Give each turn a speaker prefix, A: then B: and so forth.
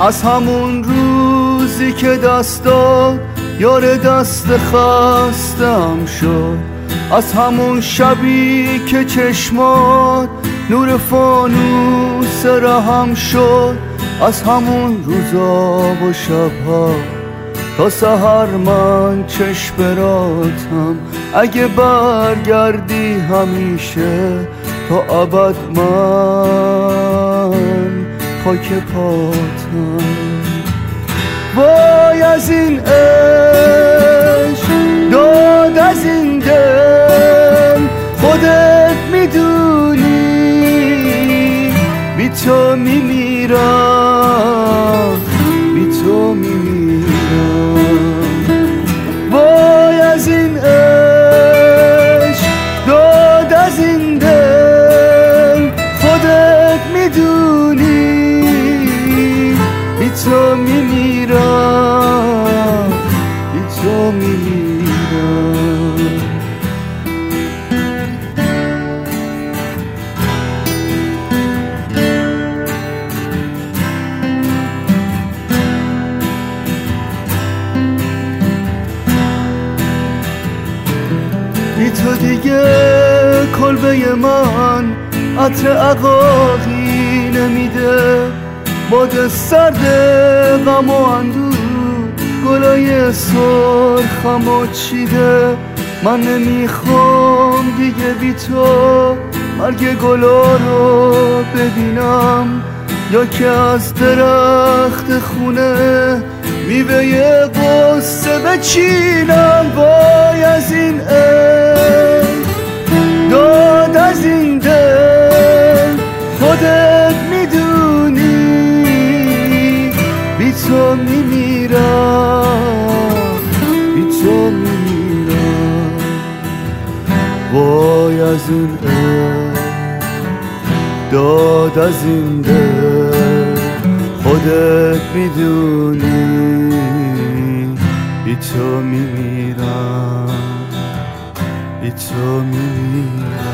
A: از همون روزی که دست داد یار دست خستم شد، از همون شبی که چشمات نور فانوس رهم شد، از همون روزا و شبها تا سحر من چشم براتم. اگه برگردی همیشه تا ابد من خاک پاتم. وای از این عشق داد از این دل، خودت میدونی بی تو میمیرم، بی تو میمیرم. وای از این عشق داد از این دل، خودت میدونی بی تو میمیرم، بی تو میمیرم. بی تو دیگه کلبه من عطر عقاقی نمیده، باد سرد غم و اندوه گلای سرخم و چیده. من نمیخوام دیگه بی تو مرگ گلا رو ببینم، یا که از درخت خونه میوه قصه بچینم. وای از این عشق داد از این دل، خودت میدونی بی تو میمیرم، بی تو میمیرم. وای از این عشق داد از این دل، خودت میدونی بی تو میمیرم، بی تو میمیرم.